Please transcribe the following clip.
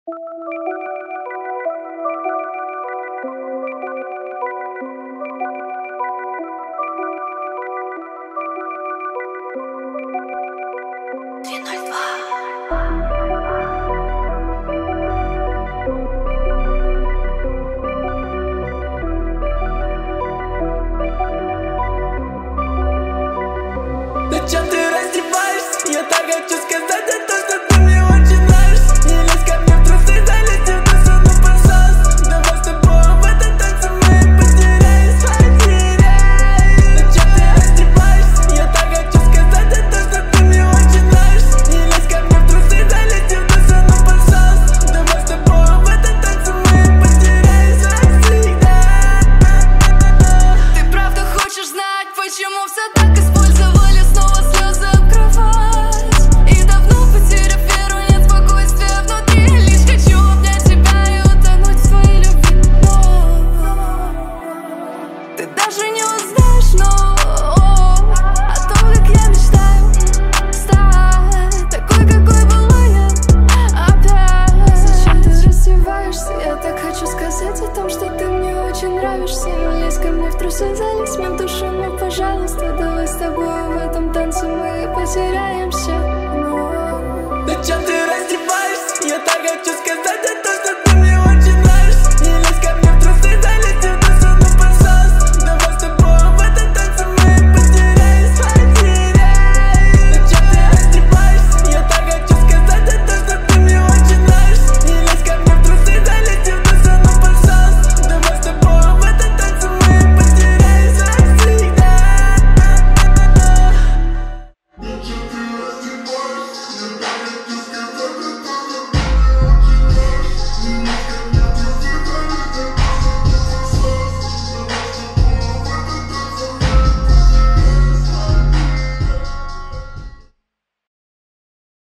Зачем ты раздеваешься? Я так хочу сказать это, что ты мне очень нравишься. Не лезь ко мне в трусы, залезь в душу, ну пожалуйста. Давай с тобой в этом танце мы потеряемся. Зачем ты раздеваешься? Я так хочу сказать это, что ты мне очень нравишься. Не лезь ко мне в трусы, залезь в душу, ну пожалуйста. Давай с тобой в этом танце мы потеряемся всегда. Ты правда хочешь знать, почему все так использовали? Снова слезы об кровать. И давно потеряв веру, нет спокойствия внутри. Лишь хочу обнять тебя и утонуть в твоей любви. Но ты даже не узнаешь, о том, как я мечтаю стать такой, какой была я опять. Зачем ты раздеваешься? Я так хочу сказать о том, что ты мне очень нравишься. Не лезь ко мне в трусы, залезь мне в душу, ну пожалуйста. Давай с тобой в этом танце мы потеряемся. Зачем ты раздеваешься? Я так хочу